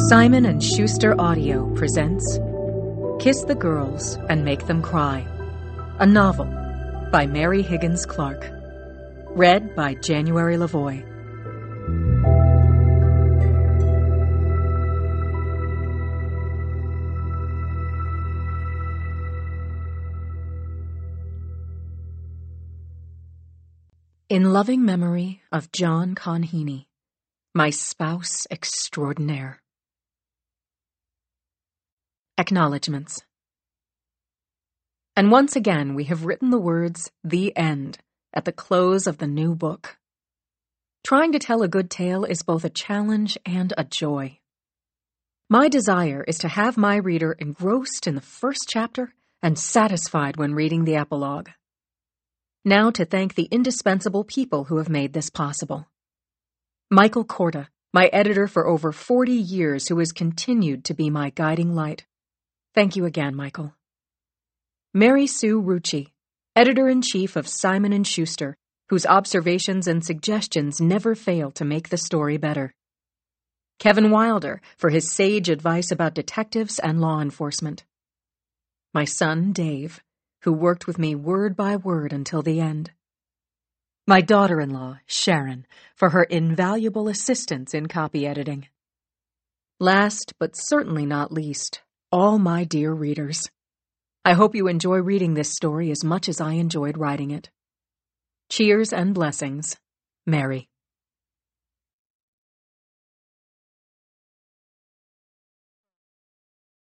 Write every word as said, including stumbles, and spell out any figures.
Simon and Schuster Audio presents Kiss the Girls and Make Them Cry, a novel by Mary Higgins Clark, read by January Lavoie. In loving memory of John Conheeney, my spouse extraordinaire. Acknowledgements. And once again we have written the words, "The End," at the close of the new book. Trying to tell a good tale is both a challenge and a joy. My desire is to have my reader engrossed in the first chapter and satisfied when reading the epilogue. Now to thank the indispensable people who have made this possible. Michael Korda, my editor for over forty years, who has continued to be my guiding light. Thank you again, Michael. Mary Sue Rucci, editor-in-chief of Simon and Schuster, whose observations and suggestions never fail to make the story better. Kevin Wilder, for his sage advice about detectives and law enforcement. My son, Dave, who worked with me word by word until the end. My daughter-in-law, Sharon, for her invaluable assistance in copy editing. Last, but certainly not least, all my dear readers. I hope you enjoy reading this story as much as I enjoyed writing it. Cheers and blessings, Mary.